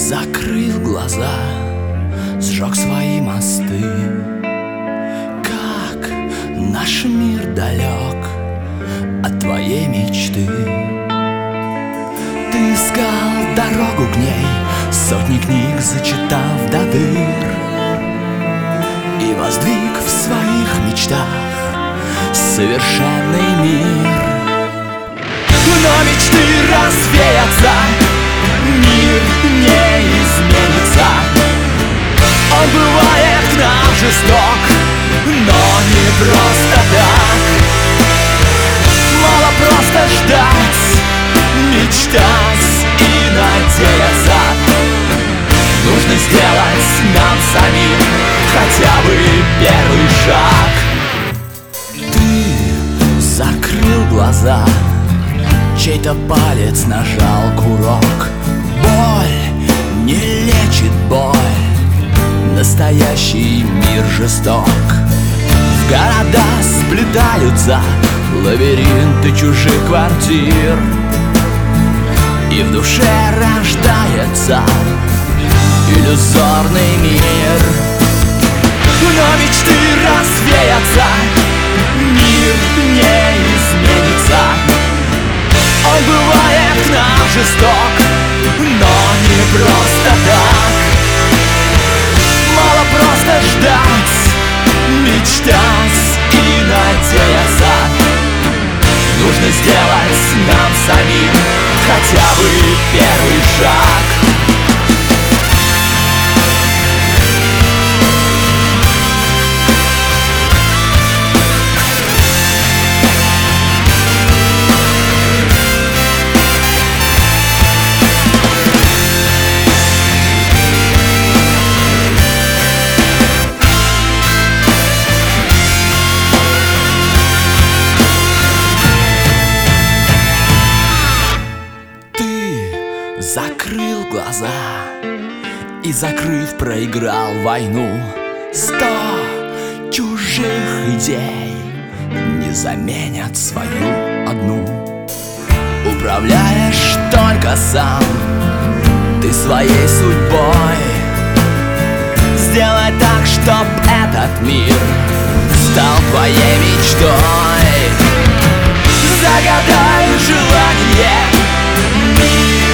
Закрыл глаза, сжег свои мосты. Как наш мир далек от твоей мечты. Ты искал дорогу к ней, сотни книг зачитав до дыр, и воздвиг в своих мечтах совершенный мир. Но мечты развеются, мир не изменится. Он бывает к нам жесток, но не просто так. Мало просто ждать, мечтать и надеяться. Нужно сделать нам самим хотя бы первый шаг. Ты закрыл глаза, чей-то палец нажал курок. Боль не лечит боль, настоящий мир жесток. В города сплетаются лабиринты чужих квартир, и в душе рождается иллюзорный мир. Но мечты развеются, мир не изменится. Он бывает к нам жесток, но не просто так. Мало просто ждать, мечтать и надеяться. Нужно сделать нам самим хотя бы первый шаг. Закрыл глаза и, закрыв, проиграл войну. 100 чужих идей не заменят свою одну. Управляешь только сам ты своей судьбой. Сделай так, чтоб этот мир стал твоей мечтой. Загадай желание, мир